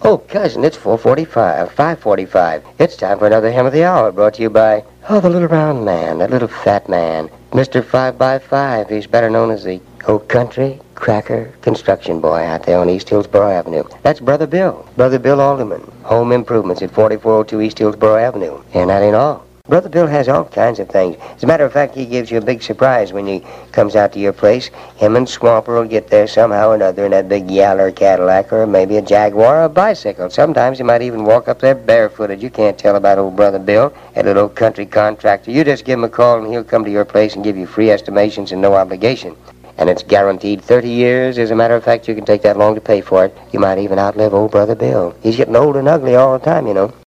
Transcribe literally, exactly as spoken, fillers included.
Oh, cousin, it's four forty-five, five forty-five. It's time for another Hem of the Hour, brought to you by, oh, the little round man, that little fat man, Mister Five by Five. He's better known as the old country cracker construction boy out there on East Hillsborough Avenue. That's Brother Bill, Brother Bill Alderman. Home improvements at forty-four oh two East Hillsborough Avenue. And that ain't all. Brother Bill has all kinds of things. As a matter of fact, he gives you a big surprise when he comes out to your place. Him and Swamper will get there somehow or another in that big Yaller Cadillac, or maybe a Jaguar or a bicycle. Sometimes he might even walk up there barefooted. You can't tell about old Brother Bill, that little country contractor. You just give him a call and he'll come to your place and give you free estimations and no obligation. And it's guaranteed thirty years. As a matter of fact, you can take that long to pay for it. You might even outlive old Brother Bill. He's getting old and ugly all the time, you know.